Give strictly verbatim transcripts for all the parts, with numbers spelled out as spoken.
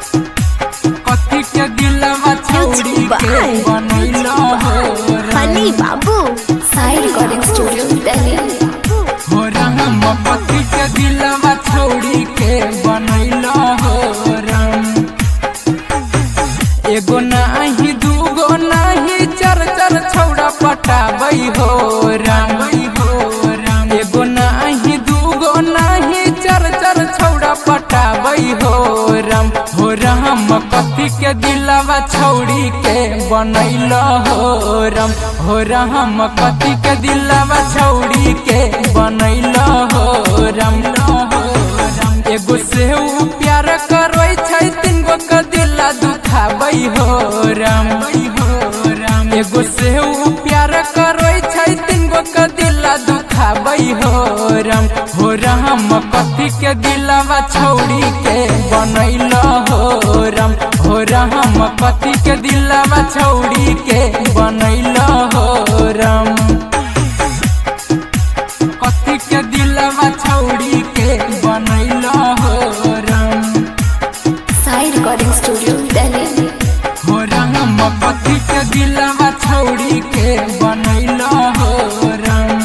कथी के दिलवा छौड़ी के बनैलो हो हनी बाबू साई रिकॉर्डिंग स्टूडियो दिल्ली। हो राम कथी के दिलवा छौड़ी के बनैलो हो राम। एगो नाही दूगो नाही चार चार छौड़ा पटाबै हो राम हो राम। एगो नाही दूगो नाही चार चार छौड़ा पटाबै हो राम। हो राम कथी के दिलवा छौड़ी के बनैलो हो राम। हो राम कथी के दिलवा छौड़ी के बनैलो हो राम। एगो से उ प्यार करै छै तीन गो के दिला दुखाबै हो राम हो राम। एगो से उ प्यार करै छै तीन गो के दिला दुखाबै हो राम। हो राम कथी के दिलवा छौड़ी के बनैलो हो राम। हो राम कथी के दिलवा छौड़ी के बनैलो हो राम। कथी के दिलवा छौड़ी के बनैलो हो राम। Sai recording studio Delhi. हो राम कथी के दिलवा छौड़ी के बनैलो हो राम।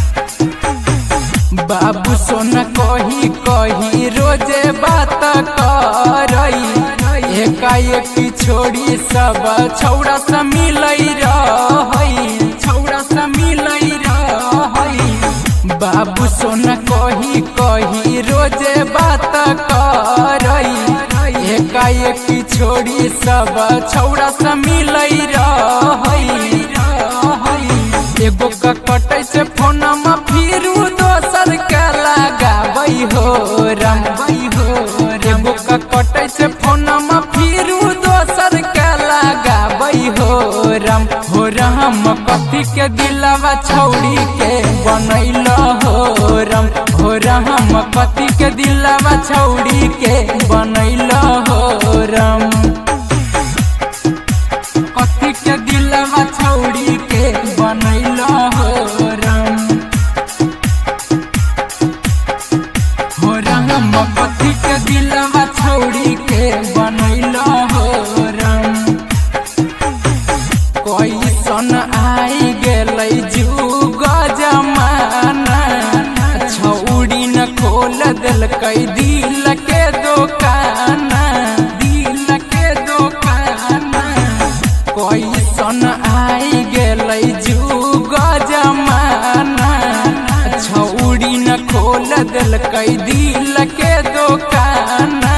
बाबू सोना कही कही रोजे बात करई एकाएक छोड़ी सब छौड़ा से मिलै रहई छौड़ा से मिलै रहई। बाबू सोना कही कही रोजे बात करई एकाएक छोड़ी सब छौड़ा से मिलै रहई। एगो का कटै से फोनमा फिरू दोसर के लगाबै हो राम हो। एगो का कटै से फोनमा फिरू दोसर के लगाबै हो राम। हो राम कथी के दिलवा छौड़ी के बनैलो हो राम। हो राम कथी के दिलवा छौड़ी के बनैलो हो राम। कथी के दिलवा छौड़ी के बनैलो हो राम। हो राम कथी के दिलवा छौड़ी के बनैलो हो राम। कैसन आई गेलै जुग जमाना छौड़ी न खोल देलकै दिल के दोकाना दिल के दोकाना। कैसन आई गेलै जुग जमाना छौड़ी न खोल देलकै दिल के दोकाना।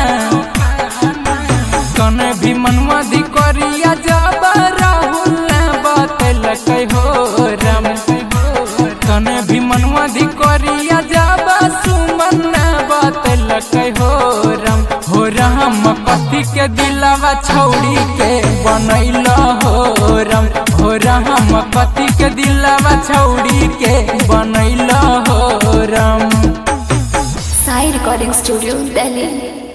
कने भी मनवा दी करिया जब राहुल ने बतैलकै हो राम। कने भी मनवा दी करिया जब सुमन ने बतैलकै हो राम। हो राम कथी के दिलवा छौड़ी के बनैलो हो राम। हो राम कथी के दिलवा छौड़ी के बनैलो हो राम। Sai recording studio Delhi.